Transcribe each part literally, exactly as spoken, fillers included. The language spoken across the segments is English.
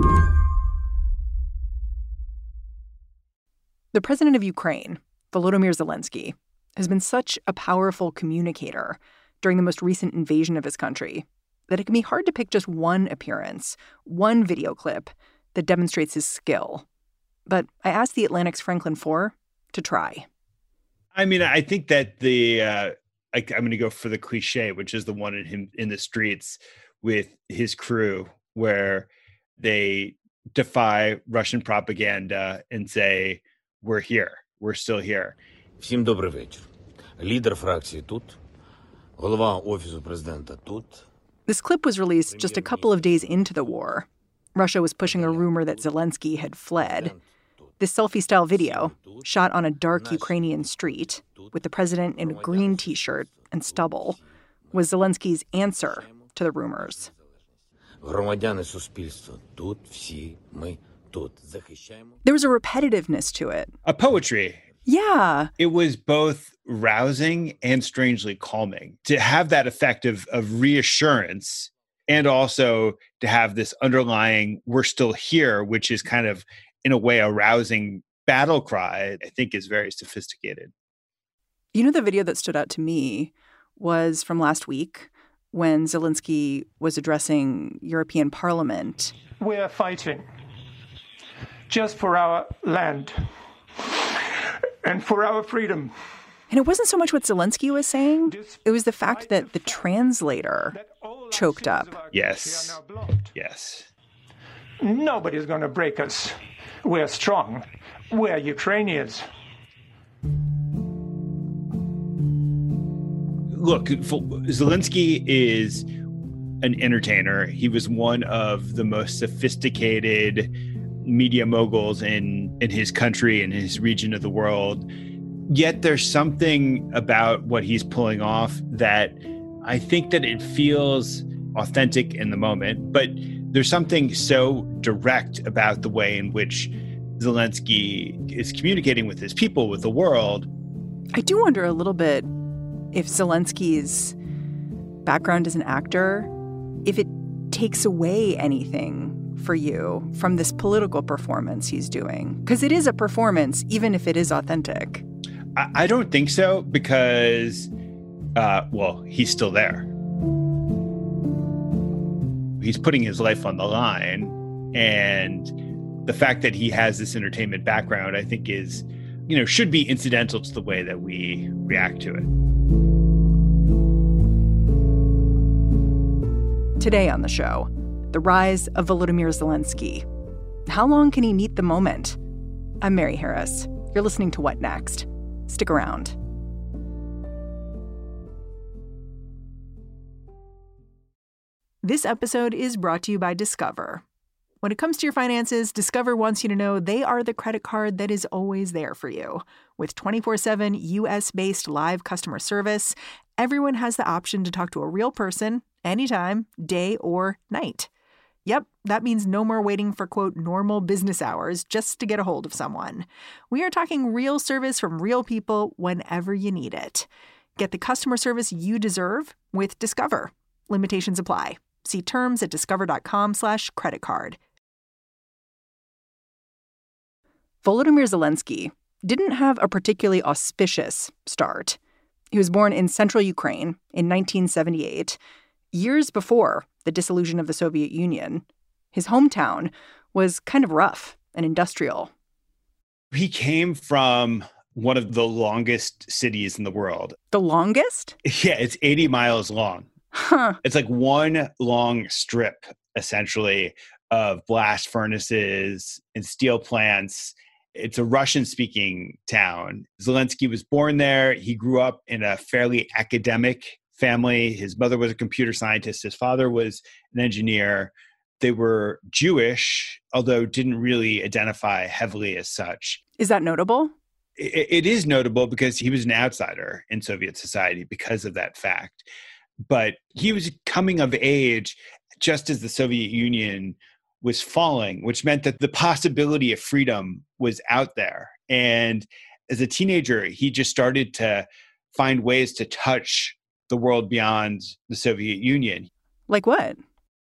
The president of Ukraine, Volodymyr Zelensky, has been such a powerful communicator during the most recent invasion of his country that it can be hard to pick just one appearance, one video clip that demonstrates his skill. But I asked the Atlantic's Franklin Foer to try. I mean, I think that the uh, I, I'm going to go for the cliche, which is the one in him in the streets with his crew, where they defy Russian propaganda and say, "We're here. We're still here." Всім добрий вечір. Лідер фракції тут. Голова офісу президента тут. This clip was released just a couple of days into the war. Russia was pushing a rumor that Zelensky had fled. This selfie-style video, shot on a dark Ukrainian street with the president in a green T-shirt and stubble, was Zelensky's answer to the rumors. Громадяни суспільства тут, всі ми тут. Захищаємо. There was a repetitiveness to it. A poetry. Yeah. It was both rousing and strangely calming to have that effect of, of reassurance and also to have this underlying, we're still here, which is kind of, in a way, a rousing battle cry, I think is very sophisticated. You know, the video that stood out to me was from last week when Zelensky was addressing European Parliament. We are fighting just for our land and for our freedom. And it wasn't so much what Zelensky was saying. It was the fact that the translator choked up. Yes. Yes. Nobody's going to break us. We're strong. We're Ukrainians. Look, Zelensky is an entertainer. He was one of the most sophisticated media moguls in, in his country and his region of the world. Yet there's something about what he's pulling off that I think that it feels authentic in the moment, but there's something so direct about the way in which Zelensky is communicating with his people, with the world. I do wonder a little bit if Zelensky's background as an actor, if it takes away anything for you from this political performance he's doing. Because it is a performance, even if it is authentic. I, I don't think so, because, uh, well, he's still there. He's putting his life on the line. And the fact that he has this entertainment background, I think is, you know, should be incidental to the way that we react to it. Today on the show, the rise of Volodymyr Zelensky. How long can he meet the moment? I'm Mary Harris. You're listening to What Next? Stick around. This episode is brought to you by Discover. When it comes to your finances, Discover wants you to know they are the credit card that is always there for you. With twenty-four seven U S-based live customer service, everyone has the option to talk to a real person anytime, day or night. Yep, that means no more waiting for, quote, normal business hours just to get a hold of someone. We are talking real service from real people whenever you need it. Get the customer service you deserve with Discover. Limitations apply. See terms at discover.com slash credit card. Volodymyr Zelensky didn't have a particularly auspicious start. He was born in central Ukraine in nineteen seventy-eight, years before the dissolution of the Soviet Union. His hometown was kind of rough and industrial. He came from one of the longest cities in the world. The longest? Yeah, it's eighty miles long. Huh. It's like one long strip, essentially, of blast furnaces and steel plants. It's a Russian-speaking town. Zelensky was born there. He grew up in a fairly academic family. His mother was a computer scientist. His father was an engineer. They were Jewish, although didn't really identify heavily as such. Is that notable? It, it is notable because he was an outsider in Soviet society because of that fact. But he was coming of age just as the Soviet Union was falling, which meant that the possibility of freedom was out there. And as a teenager, he just started to find ways to touch the world beyond the Soviet Union. Like what?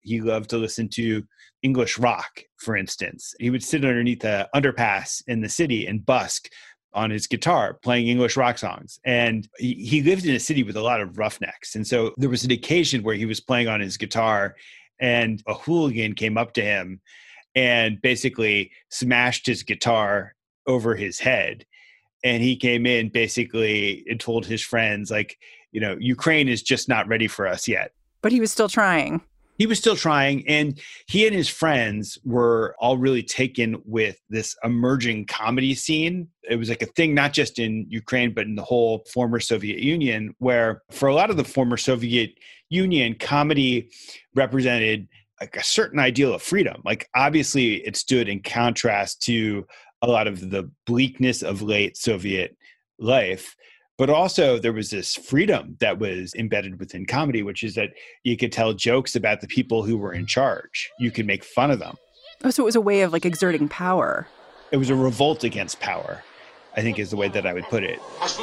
He loved to listen to English rock, for instance. He would sit underneath the underpass in the city and busk on his guitar playing English rock songs. And he, he lived in a city with a lot of roughnecks. And so there was an occasion where he was playing on his guitar and a hooligan came up to him and basically smashed his guitar over his head. And he came in basically and told his friends, like, you know, Ukraine is just not ready for us yet. But he was still trying. He was still trying. And he and his friends were all really taken with this emerging comedy scene. It was like a thing, not just in Ukraine, but in the whole former Soviet Union, where for a lot of the former Soviet Union, comedy represented like a certain ideal of freedom. Like, obviously, it stood in contrast to a lot of the bleakness of late Soviet life. But also there was this freedom that was embedded within comedy, which is that you could tell jokes about the people who were in charge. You could make fun of them. Oh, so it was a way of like exerting power. It was a revolt against power, I think is the way that I would put it.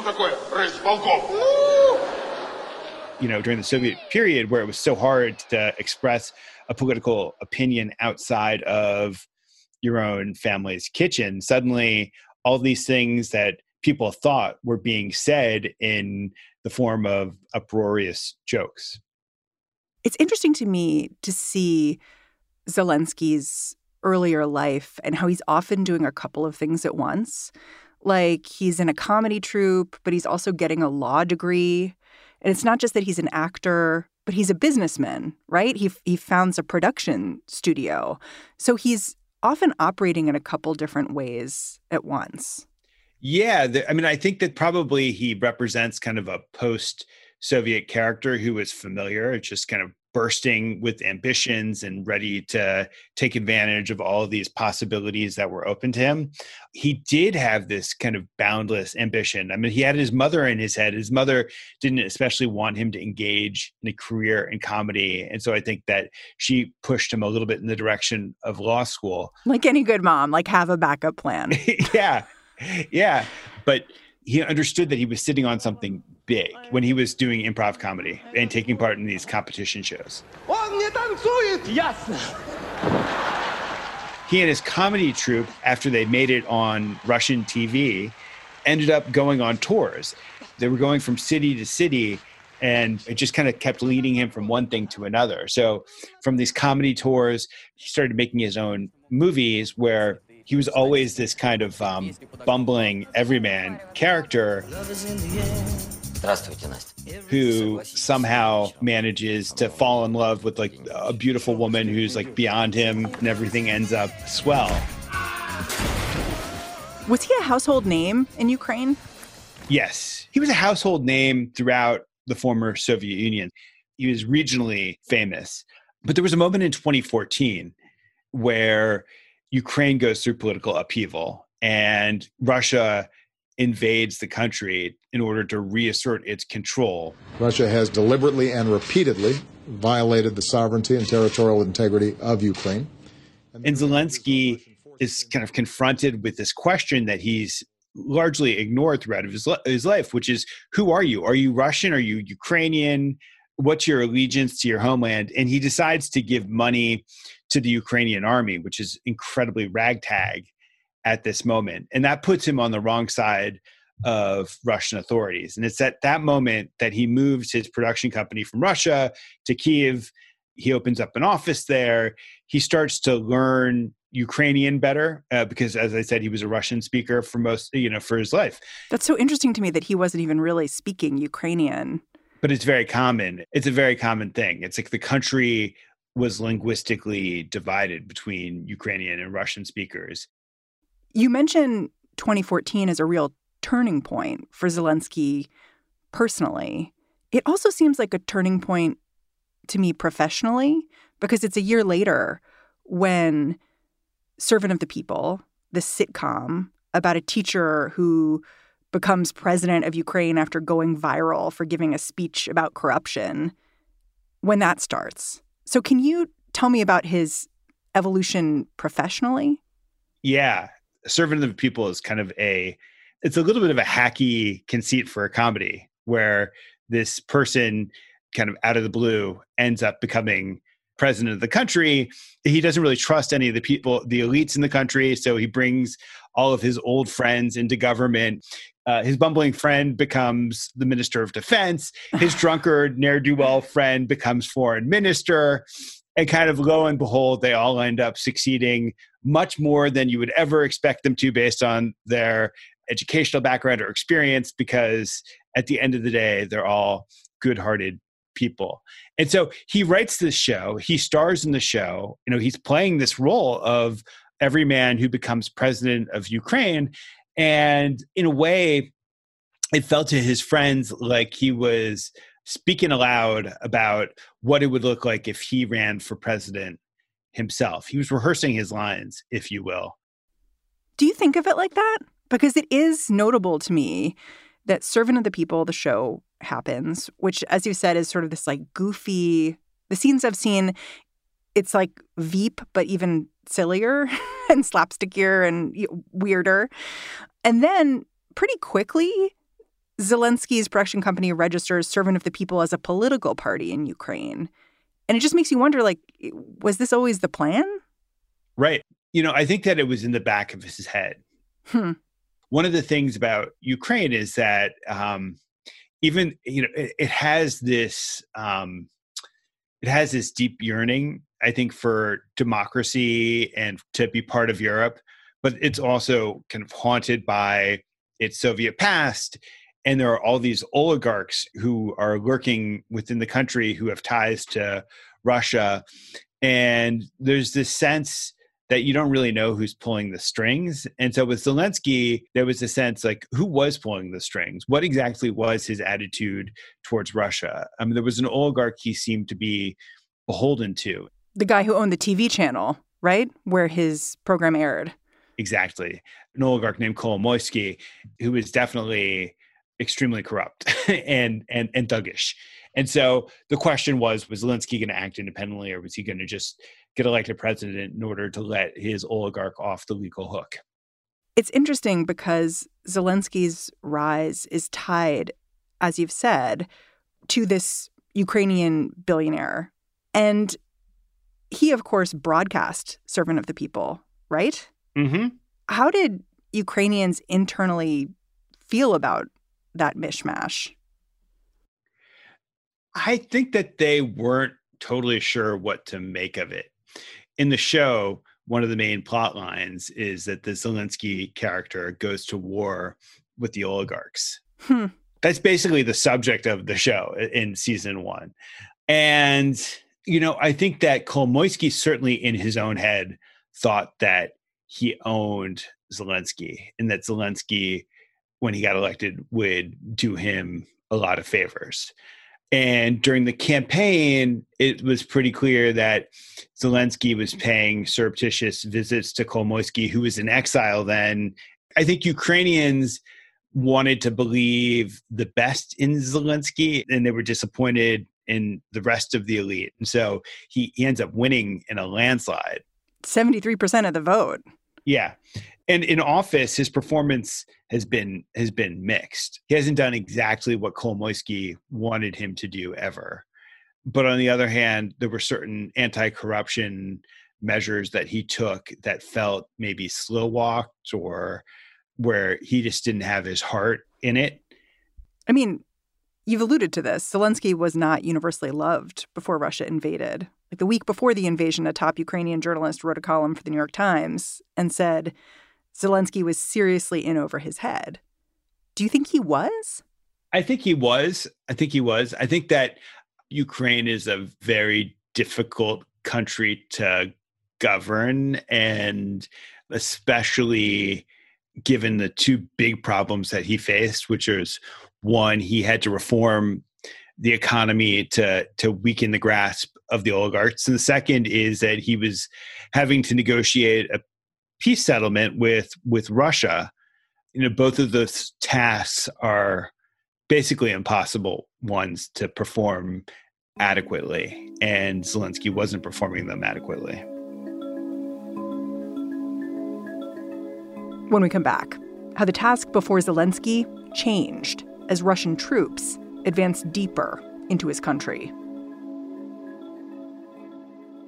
You know, during the Soviet period where it was so hard to express a political opinion outside of your own family's kitchen, suddenly all these things that people thought were being said in the form of uproarious jokes. It's interesting to me to see Zelensky's earlier life and how he's often doing a couple of things at once. Like, he's in a comedy troupe, but he's also getting a law degree. And it's not just that he's an actor, but he's a businessman, right? He he founds a production studio. So he's often operating in a couple different ways at once. Yeah, the, I mean, I think that probably he represents kind of a post-Soviet character who is familiar, just kind of bursting with ambitions and ready to take advantage of all of these possibilities that were open to him. He did have this kind of boundless ambition. I mean, he had his mother in his head. His mother didn't especially want him to engage in a career in comedy. And so I think that she pushed him a little bit in the direction of law school. Like any good mom, like have a backup plan. Yeah. Yeah, but he understood that he was sitting on something big when he was doing improv comedy and taking part in these competition shows. He and his comedy troupe, after they made it on Russian T V, ended up going on tours. They were going from city to city, and it just kind of kept leading him from one thing to another. So from these comedy tours, he started making his own movies where he was always this kind of um, bumbling everyman character who somehow manages to fall in love with like a beautiful woman who's like beyond him, and everything ends up swell. Was he a household name in Ukraine? Yes, he was a household name throughout the former Soviet Union. He was regionally famous. But there was a moment in twenty fourteen where Ukraine goes through political upheaval and Russia invades the country in order to reassert its control. Russia has deliberately and repeatedly violated the sovereignty and territorial integrity of Ukraine. And Zelensky is kind of confronted with this question that he's largely ignored throughout his, his life, which is, who are you? Are you Russian? Are you Ukrainian? What's your allegiance to your homeland? And he decides to give money to the Ukrainian army, which is incredibly ragtag at this moment. And that puts him on the wrong side of Russian authorities. And it's at that moment that he moves his production company from Russia to Kyiv. He opens up an office there. He starts to learn Ukrainian better uh, because, as I said, he was a Russian speaker for most, you know, for his life. That's so interesting to me that he wasn't even really speaking Ukrainian. But it's very common. It's a very common thing. It's like the country was linguistically divided between Ukrainian and Russian speakers. You mentioned twenty fourteen as a real turning point for Zelensky personally. It also seems like a turning point to me professionally, because it's a year later when Servant of the People, the sitcom about a teacher who becomes president of Ukraine after going viral for giving a speech about corruption, when that starts. So can you tell me about his evolution professionally? Yeah. Servant of the People is kind of a, it's a little bit of a hacky conceit for a comedy where this person kind of out of the blue ends up becoming president of the country, he doesn't really trust any of the people, the elites in the country. So he brings all of his old friends into government. Uh, his bumbling friend becomes the minister of defense. His drunkard, ne'er-do-well friend becomes foreign minister. And kind of lo and behold, they all end up succeeding much more than you would ever expect them to based on their educational background or experience, because at the end of the day, they're all good-hearted people. And so he writes this show, he stars in the show, you know, he's playing this role of every man who becomes president of Ukraine. And in a way, it felt to his friends like he was speaking aloud about what it would look like if he ran for president himself. He was rehearsing his lines, if you will. Do you think of it like that? Because it is notable to me that Servant of the People, the show, happens, which, as you said, is sort of this like goofy, the scenes I've seen, it's like Veep, but even sillier and slapstickier and weirder. And then pretty quickly, Zelensky's production company registers Servant of the People as a political party in Ukraine. And it just makes you wonder, like, was this always the plan? Right. You know, I think that it was in the back of his head. Hmm. One of the things about Ukraine is that um, even, you know, it, it has this, um, it has this deep yearning, I think, for democracy and to be part of Europe, but it's also kind of haunted by its Soviet past. And there are all these oligarchs who are lurking within the country who have ties to Russia. And there's this sense that you don't really know who's pulling the strings. And so with Zelensky, there was a sense like, who was pulling the strings? What exactly was his attitude towards Russia? I mean, there was an oligarch he seemed to be beholden to. The guy who owned the T V channel, right? Where his program aired. Exactly. An oligarch named Kolomoisky, who was definitely extremely corrupt and, and, and thuggish. And so the question was, was Zelensky going to act independently, or was he going to just get elected president in order to let his oligarch off the legal hook? It's interesting because Zelensky's rise is tied, as you've said, to this Ukrainian billionaire. And he, of course, broadcast Servant of the People, right? Mm-hmm. How did Ukrainians internally feel about that mishmash? I think that they weren't totally sure what to make of it. In the show, one of the main plot lines is that the Zelensky character goes to war with the oligarchs. Hmm. That's basically the subject of the show in season one. And, you know, I think that Kolomoisky certainly in his own head thought that he owned Zelensky and that Zelensky, when he got elected, would do him a lot of favors. And during the campaign, it was pretty clear that Zelensky was paying surreptitious visits to Kolomoisky, who was in exile then. I think Ukrainians wanted to believe the best in Zelensky, and they were disappointed in the rest of the elite. And so he, he ends up winning in a landslide. seventy-three percent of the vote. Yeah. And in office, his performance has been has been mixed. He hasn't done exactly what Kolomoisky wanted him to do ever. But on the other hand, there were certain anti-corruption measures that he took that felt maybe slow-walked or where he just didn't have his heart in it. I mean, you've alluded to this. Zelensky was not universally loved before Russia invaded. Like the week before the invasion, a top Ukrainian journalist wrote a column for the New York Times and said Zelensky was seriously in over his head. Do you think he was? I think he was. I think he was. I think that Ukraine is a very difficult country to govern, and especially given the two big problems that he faced, which is one, he had to reform the economy to to weaken the grasp of the oligarchs. And the second is that he was having to negotiate a peace settlement with, with Russia. You know, both of those tasks are basically impossible ones to perform adequately. And Zelensky wasn't performing them adequately. When we come back, how the task before Zelensky changed as Russian troops advanced deeper into his country.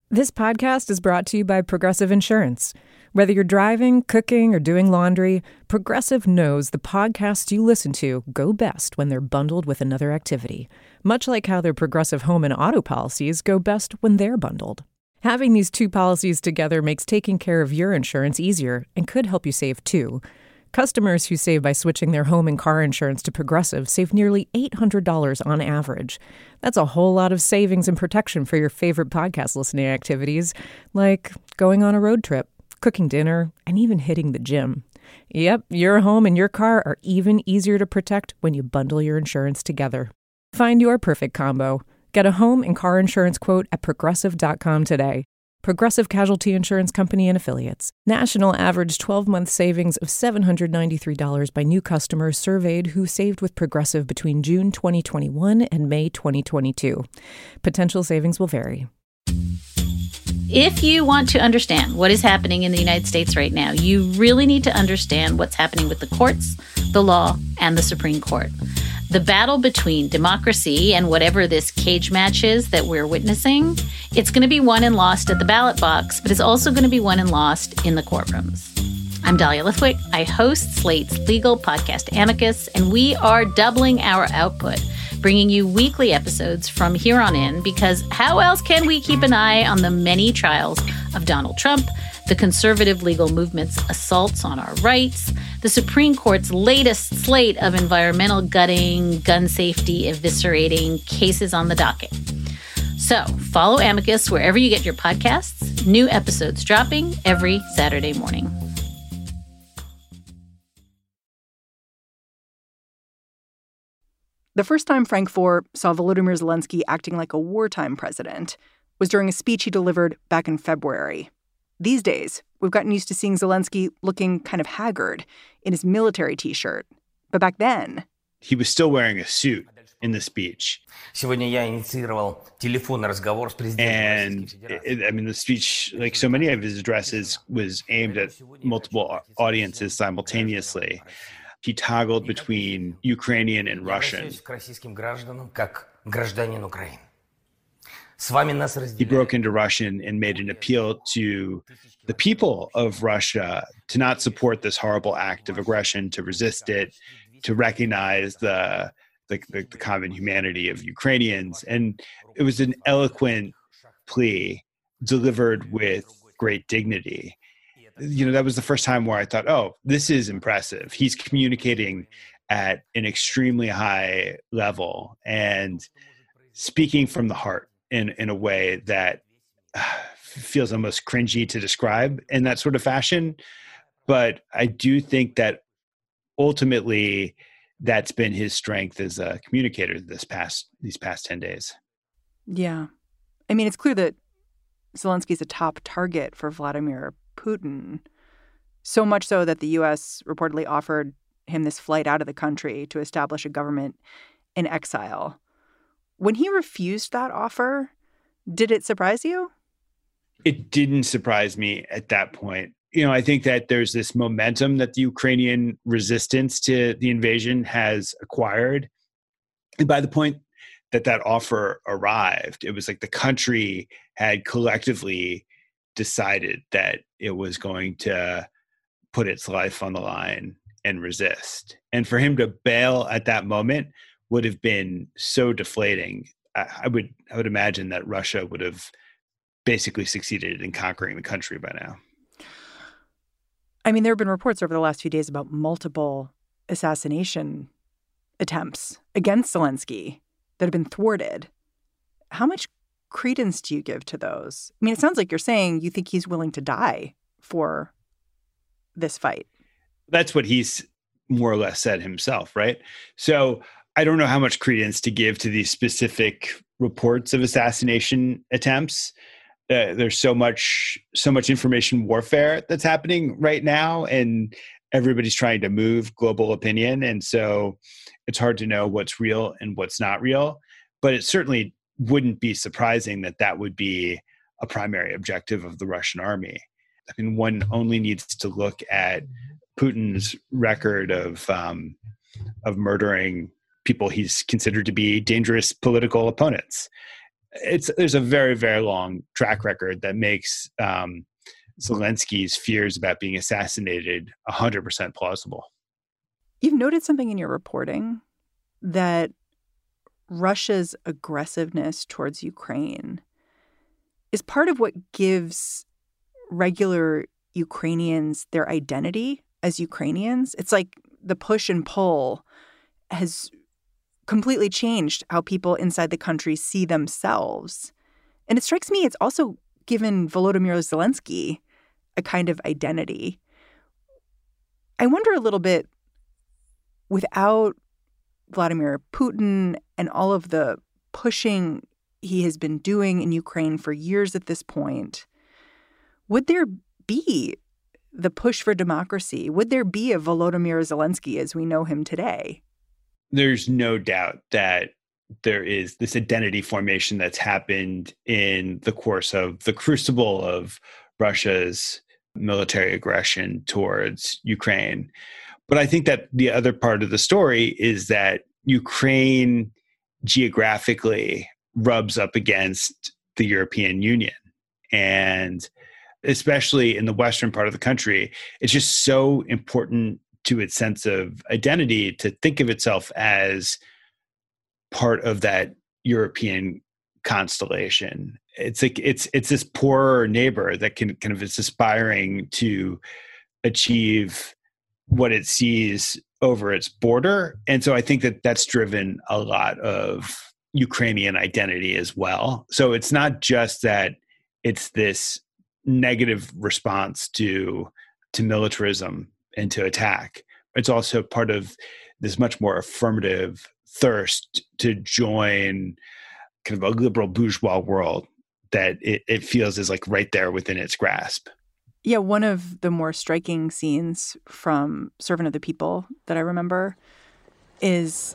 This podcast is brought to you by Progressive Insurance. Whether you're driving, cooking, or doing laundry, Progressive knows the podcasts you listen to go best when they're bundled with another activity, much like how their Progressive home and auto policies go best when they're bundled. Having these two policies together makes taking care of your insurance easier and could help you save too. Customers who save by switching their home and car insurance to Progressive save nearly eight hundred dollars on average. That's a whole lot of savings and protection for your favorite podcast listening activities, like going on a road trip, cooking dinner, and even hitting the gym. Yep, your home and your car are even easier to protect when you bundle your insurance together. Find your perfect combo. Get a home and car insurance quote at progressive dot com today. Progressive Casualty Insurance Company and Affiliates. National average twelve-month savings of seven hundred ninety-three dollars by new customers surveyed who saved with Progressive between June twenty twenty-one and May twenty twenty-two. Potential savings will vary. If you want to understand what is happening in the United States right now, you really need to understand what's happening with the courts, the law, and the Supreme Court. The battle between democracy and whatever this cage match is that we're witnessing, it's going to be won and lost at the ballot box, but it's also going to be won and lost in the courtrooms. I'm Dahlia Lithwick. I host Slate's legal podcast Amicus, and we are doubling our output, bringing you weekly episodes from here on in, because how else can we keep an eye on the many trials of Donald Trump, the conservative legal movement's assaults on our rights, the Supreme Court's latest slate of environmental gutting, gun safety eviscerating cases on the docket. So follow Amicus wherever you get your podcasts. New episodes dropping every Saturday morning. The first time Frank Foer saw Volodymyr Zelensky acting like a wartime president was during a speech he delivered back in February. These days, we've gotten used to seeing Zelensky looking kind of haggard in his military T-shirt. But back then, he was still wearing a suit in the speech. And it, I mean, the speech, like so many of his addresses, was aimed at multiple audiences simultaneously. He toggled between Ukrainian and Russian. He broke into Russian and made an appeal to the people of Russia to not support this horrible act of aggression, to resist it, to recognize the the, the, the common humanity of Ukrainians. And it was an eloquent plea delivered with great dignity. You know, that was the first time where I thought, oh, this is impressive. He's communicating at an extremely high level and speaking from the heart in, in a way that uh, feels almost cringy to describe in that sort of fashion. But I do think that ultimately that's been his strength as a communicator this past these past ten days. Yeah. I mean, it's clear that Zelensky's a top target for Vladimir Putin, so much so that the U S reportedly offered him this flight out of the country to establish a government in exile. When he refused that offer, did it surprise you? It didn't surprise me at that point. You know, I think that there's this momentum that the Ukrainian resistance to the invasion has acquired. And by the point that that offer arrived, it was like the country had collectively decided that it was going to put its life on the line and resist. And for him to bail at that moment would have been so deflating. I, I would I would imagine that Russia would have basically succeeded in conquering the country by now. I mean, there have been reports over the last few days about multiple assassination attempts against Zelensky that have been thwarted. How much credence do you give to those? I mean, it sounds like you're saying you think he's willing to die for this fight. That's what he's more or less said himself, right? So I don't know how much credence to give to these specific reports of assassination attempts. Uh, there's so much, so much information warfare that's happening right now, and everybody's trying to move global opinion. And so it's hard to know what's real and what's not real, but it certainly wouldn't be surprising that that would be a primary objective of the Russian army. I mean, one only needs to look at Putin's record of um, of murdering people he's considered to be dangerous political opponents. It's there's a very, very long track record that makes um, Zelensky's fears about being assassinated one hundred percent plausible. You've noted something in your reporting that Russia's aggressiveness towards Ukraine is part of what gives regular Ukrainians their identity as Ukrainians. It's like the push and pull has completely changed how people inside the country see themselves. And it strikes me it's also given Volodymyr Zelensky a kind of identity. I wonder a little bit, without Vladimir Putin and all of the pushing he has been doing in Ukraine for years at this point, would there be the push for democracy? Would there be a Volodymyr Zelensky as we know him today? There's no doubt that there is this identity formation that's happened in the course of the crucible of Russia's military aggression towards Ukraine. But I think that the other part of the story is that Ukraine geographically rubs up against the European Union. And especially in the western part of the country, it's just so important to its sense of identity to think of itself as part of that European constellation. It's like it's it's this poorer neighbor that can kind of is aspiring to achieve what it sees over its border. And so I think that that's driven a lot of Ukrainian identity as well. So it's not just that it's this negative response to to militarism and to attack. It's also part of this much more affirmative thirst to join kind of a liberal bourgeois world that it, it feels is like right there within its grasp. Yeah, one of the more striking scenes from Servant of the People that I remember is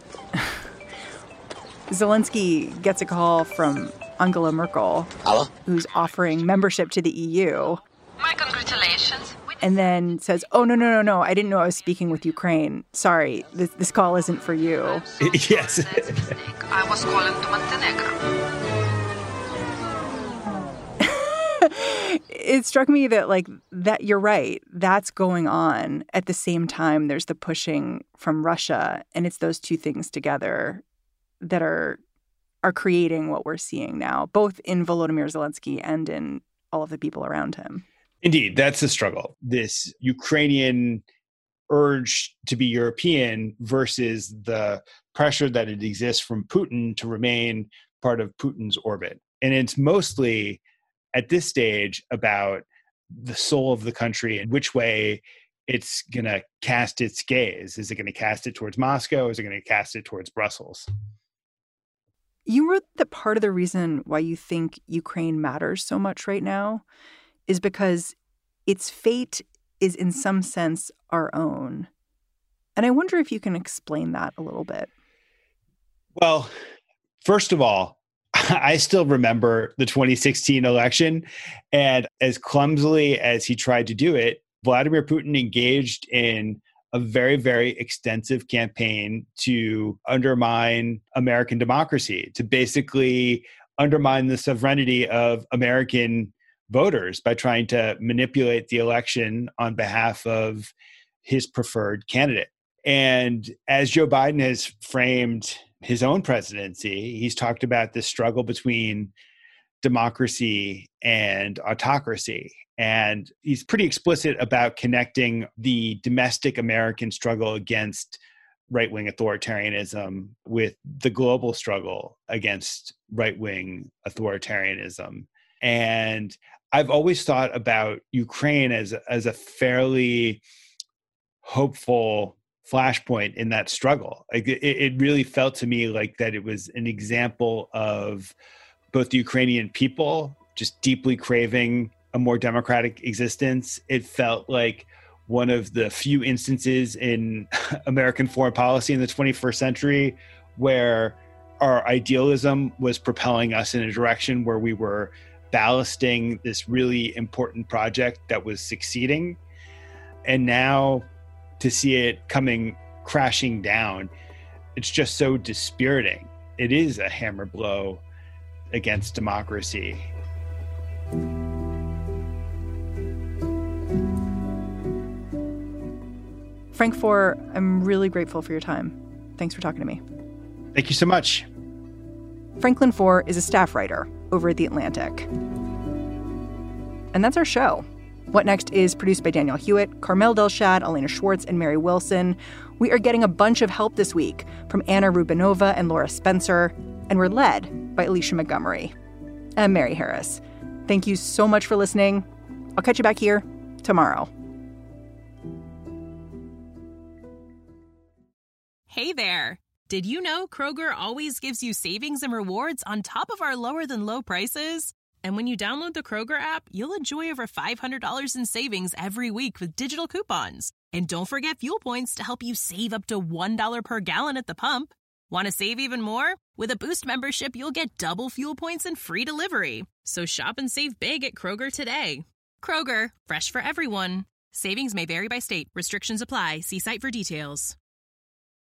Zelensky gets a call from Angela Merkel, Hello? who's offering membership to the E U. My congratulations. And then says, oh, no, no, no, no, I didn't know I was speaking with Ukraine. Sorry, this, this call isn't for you. Yes. I was calling to Montenegro. It struck me that, like, that you're right. That's going on. At the same time, there's the pushing from Russia. And it's those two things together that are are creating what we're seeing now, both in Volodymyr Zelensky and in all of the people around him. Indeed, that's the struggle. This Ukrainian urge to be European versus the pressure that it exists from Putin to remain part of Putin's orbit. And it's mostly at this stage about the soul of the country and which way it's going to cast its gaze. Is it going to cast it towards Moscow? Is it going to cast it towards Brussels? You wrote that part of the reason why you think Ukraine matters so much right now is because its fate is in some sense our own. And I wonder if you can explain that a little bit. Well, first of all, I still remember the twenty sixteen election, and as clumsily as he tried to do it, Vladimir Putin engaged in a very, very extensive campaign to undermine American democracy, to basically undermine the sovereignty of American voters by trying to manipulate the election on behalf of his preferred candidate. And as Joe Biden has framed his own presidency, he's talked about this struggle between democracy and autocracy. And he's pretty explicit about connecting the domestic American struggle against right-wing authoritarianism with the global struggle against right-wing authoritarianism. And I've always thought about Ukraine as, as a fairly hopeful flashpoint in that struggle. Like it, it really felt to me like that it was an example of both the Ukrainian people just deeply craving a more democratic existence. It felt like one of the few instances in American foreign policy in the twenty-first century where our idealism was propelling us in a direction where we were ballasting this really important project that was succeeding. And now to see it coming crashing down, it's just so dispiriting. It is a hammer blow against democracy. Frank Foer, I'm really grateful for your time. Thanks for talking to me. Thank you so much. Franklin Foer is a staff writer over at The Atlantic. And that's our show. What Next is produced by Daniel Hewitt, Carmel Delshad, Elena Schwartz, and Mary Wilson. We are getting a bunch of help this week from Anna Rubinova and Laura Spencer, and we're led by Alicia Montgomery. I'm Mary Harris. Thank you so much for listening. I'll catch you back here tomorrow. Hey there. Did you know Kroger always gives you savings and rewards on top of our lower than low prices? And when you download the Kroger app, you'll enjoy over five hundred dollars in savings every week with digital coupons. And don't forget fuel points to help you save up to one dollar per gallon at the pump. Want to save even more? With a Boost membership, you'll get double fuel points and free delivery. So shop and save big at Kroger today. Kroger, fresh for everyone. Savings may vary by state. Restrictions apply. See site for details.